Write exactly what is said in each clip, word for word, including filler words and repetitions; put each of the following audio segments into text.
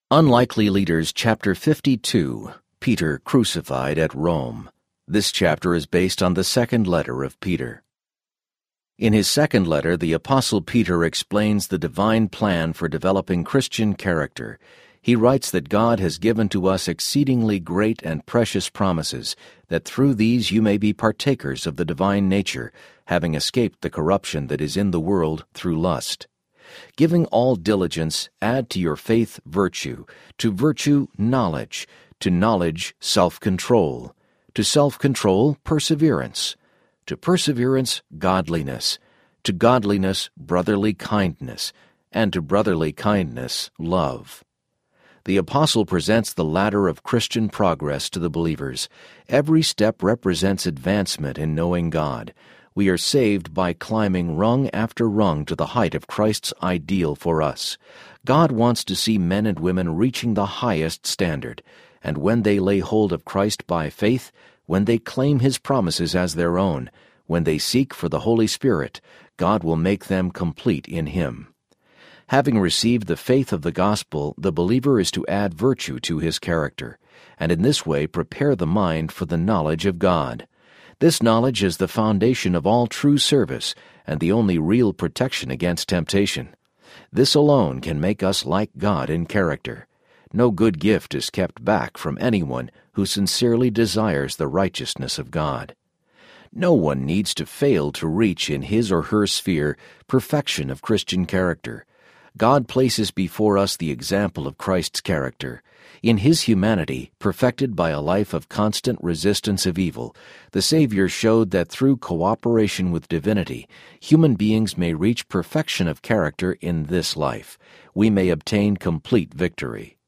Unlikely Leaders, Chapter fifty-two, Peter Crucified at Rome. This chapter is based on the second letter of Peter. In his second letter, the Apostle Peter explains the divine plan for developing Christian character. He writes that God has given to us exceedingly great and precious promises, that through these you may be partakers of the divine nature, having escaped the corruption that is in the world through lust. Giving all diligence, add to your faith virtue, to virtue knowledge, to knowledge self-control, to self-control perseverance, to perseverance godliness, to godliness brotherly kindness, and to brotherly kindness love. The apostle presents the ladder of Christian progress to the believers. Every step represents advancement in knowing God. We are saved by climbing rung after rung to the height of Christ's ideal for us. God wants to see men and women reaching the highest standard, and when they lay hold of Christ by faith, when they claim His promises as their own, when they seek for the Holy Spirit, God will make them complete in Him. Having received the faith of the gospel, the believer is to add virtue to his character, and in this way prepare the mind for the knowledge of God. This knowledge is the foundation of all true service and the only real protection against temptation. This alone can make us like God in character. No good gift is kept back from anyone who sincerely desires the righteousness of God. No one needs to fail to reach in his or her sphere perfection of Christian character. God places before us the example of Christ's character. In His humanity, perfected by a life of constant resistance of evil, the Savior showed that through cooperation with divinity, human beings may reach perfection of character in this life. We may obtain complete victory.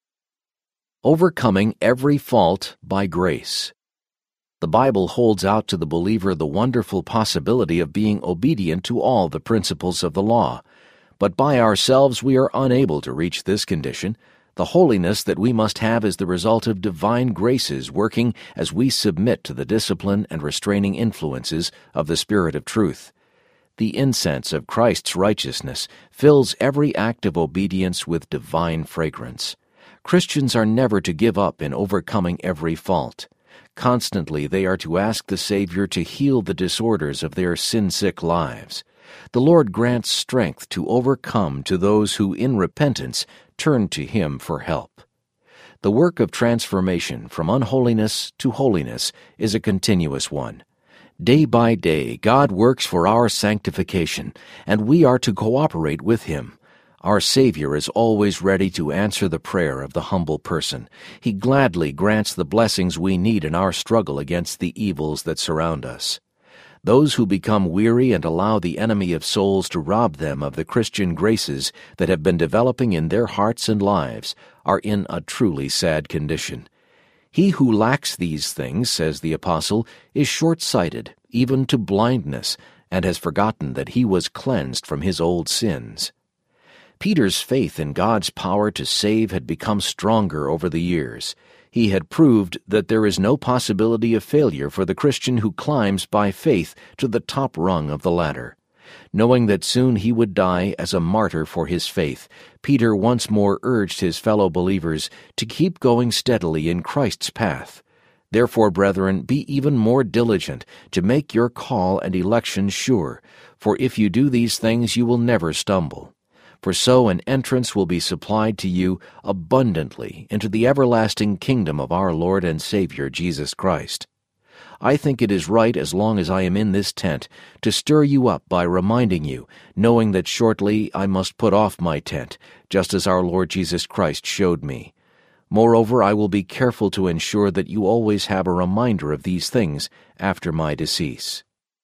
Overcoming every fault by grace. The Bible holds out to the believer the wonderful possibility of being obedient to all the principles of the law. But by ourselves we are unable to reach this condition. The holiness that we must have is the result of divine graces working as we submit to the discipline and restraining influences of the Spirit of truth. The incense of Christ's righteousness fills every act of obedience with divine fragrance. Christians are never to give up in overcoming every fault. Constantly they are to ask the Savior to heal the disorders of their sin-sick lives. The Lord grants strength to overcome to those who, in repentance, turn to Him for help. The work of transformation from unholiness to holiness is a continuous one. Day by day, God works for our sanctification, and we are to cooperate with Him. Our Savior is always ready to answer the prayer of the humble person. He gladly grants the blessings we need in our struggle against the evils that surround us. Those who become weary and allow the enemy of souls to rob them of the Christian graces that have been developing in their hearts and lives are in a truly sad condition. He who lacks these things, says the apostle, is short-sighted, even to blindness, and has forgotten that he was cleansed from his old sins. Peter's faith in God's power to save had become stronger over the years. He had proved that there is no possibility of failure for the Christian who climbs by faith to the top rung of the ladder. Knowing that soon he would die as a martyr for his faith, Peter once more urged his fellow believers to keep going steadily in Christ's path. Therefore, brethren, be even more diligent to make your call and election sure, for if you do these things you will never stumble. For so an entrance will be supplied to you abundantly into the everlasting kingdom of our Lord and Savior Jesus Christ. I think it is right, as long as I am in this tent, to stir you up by reminding you, knowing that shortly I must put off my tent, just as our Lord Jesus Christ showed me. Moreover, I will be careful to ensure that you always have a reminder of these things after my decease.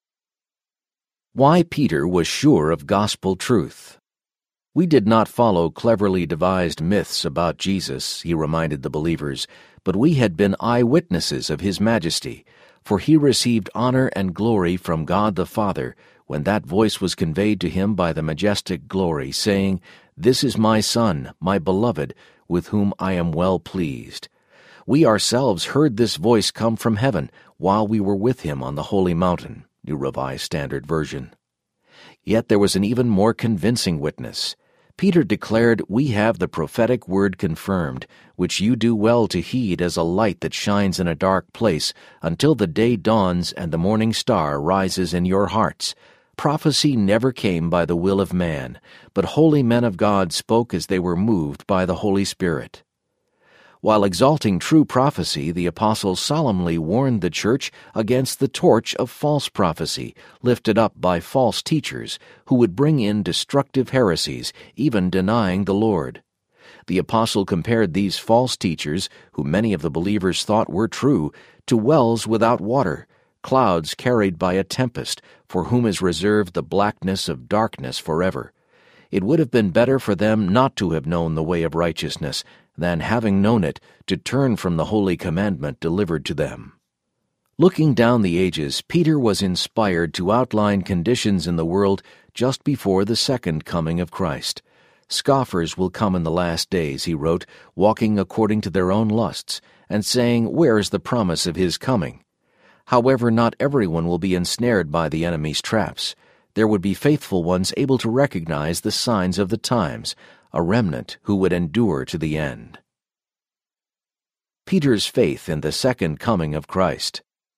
Why Peter was sure of gospel truth. We did not follow cleverly devised myths about Jesus, he reminded the believers, but we had been eyewitnesses of His majesty, for He received honor and glory from God the Father when that voice was conveyed to Him by the majestic glory, saying, "This is my Son, my beloved, with whom I am well pleased." We ourselves heard this voice come from heaven while we were with Him on the holy mountain. New Revised Standard Version. Yet there was an even more convincing witness. Peter declared, "We have the prophetic word confirmed, which you do well to heed as a light that shines in a dark place, until the day dawns and the morning star rises in your hearts. Prophecy never came by the will of man, but holy men of God spoke as they were moved by the Holy Spirit." While exalting true prophecy, the apostle solemnly warned the church against the torch of false prophecy, lifted up by false teachers, who would bring in destructive heresies, even denying the Lord. The apostle compared these false teachers, who many of the believers thought were true, to wells without water, clouds carried by a tempest, for whom is reserved the blackness of darkness forever. It would have been better for them not to have known the way of righteousness, than, having known it, to turn from the holy commandment delivered to them. Looking down the ages, Peter was inspired to outline conditions in the world just before the second coming of Christ. "Scoffers will come in the last days," he wrote, "walking according to their own lusts, and saying, 'Where is the promise of his coming?' However, not everyone will be ensnared by the enemy's traps. There would be faithful ones able to recognize the signs of the times, a remnant who would endure to the end." Peter's faith in the second coming of Christ.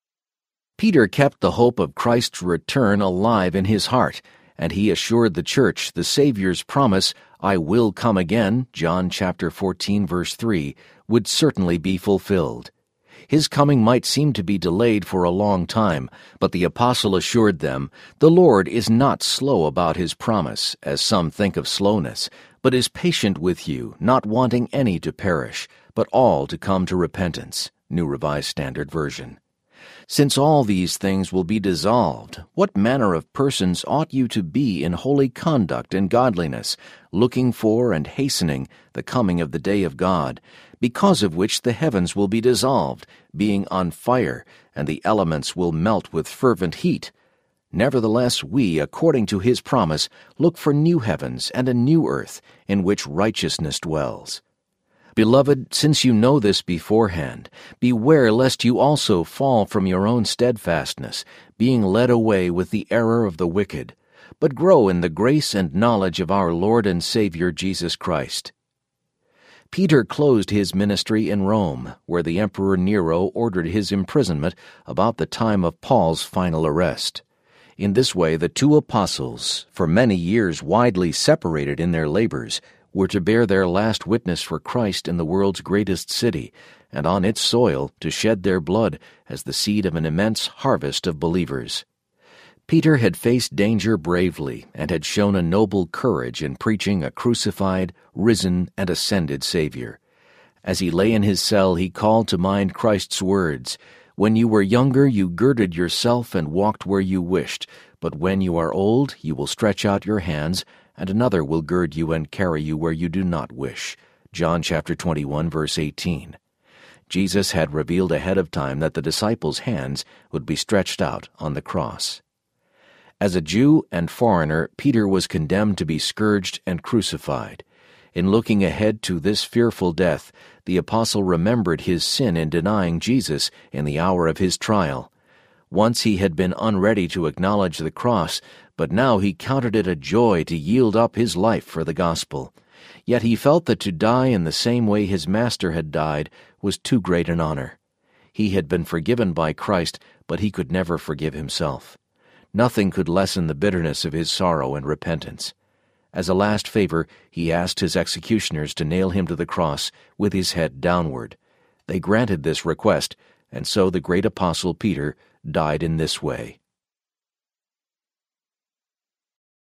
Peter kept the hope of Christ's return alive in his heart, and he assured the church the Savior's promise, "I will come again," John chapter fourteen verse three, would certainly be fulfilled. His coming might seem to be delayed for a long time, but the apostle assured them, "The Lord is not slow about his promise, as some think of slowness, but is patient with you, not wanting any to perish, but all to come to repentance." New Revised Standard Version. Since all these things will be dissolved, what manner of persons ought you to be in holy conduct and godliness, looking for and hastening the coming of the day of God, because of which the heavens will be dissolved, being on fire, and the elements will melt with fervent heat? Nevertheless, we, according to his promise, look for new heavens and a new earth, in which righteousness dwells. Beloved, since you know this beforehand, beware lest you also fall from your own steadfastness, being led away with the error of the wicked, but grow in the grace and knowledge of our Lord and Savior Jesus Christ. Peter closed his ministry in Rome, where the Emperor Nero ordered his imprisonment about the time of Paul's final arrest. In this way, the two apostles, for many years widely separated in their labors, were to bear their last witness for Christ in the world's greatest city, and on its soil to shed their blood as the seed of an immense harvest of believers. Peter had faced danger bravely and had shown a noble courage in preaching a crucified, risen, and ascended Savior. As he lay in his cell, he called to mind Christ's words, "When you were younger, you girded yourself and walked where you wished, but when you are old, you will stretch out your hands, and another will gird you and carry you where you do not wish." John chapter twenty-one, verse eighteen. Jesus had revealed ahead of time that the disciples' hands would be stretched out on the cross. As a Jew and foreigner, Peter was condemned to be scourged and crucified. In looking ahead to this fearful death, the apostle remembered his sin in denying Jesus in the hour of his trial. Once he had been unready to acknowledge the cross, but now he counted it a joy to yield up his life for the gospel. Yet he felt that to die in the same way his Master had died was too great an honor. He had been forgiven by Christ, but he could never forgive himself. Nothing could lessen the bitterness of his sorrow and repentance. As a last favor, he asked his executioners to nail him to the cross with his head downward. They granted this request, and so the great apostle Peter died in this way.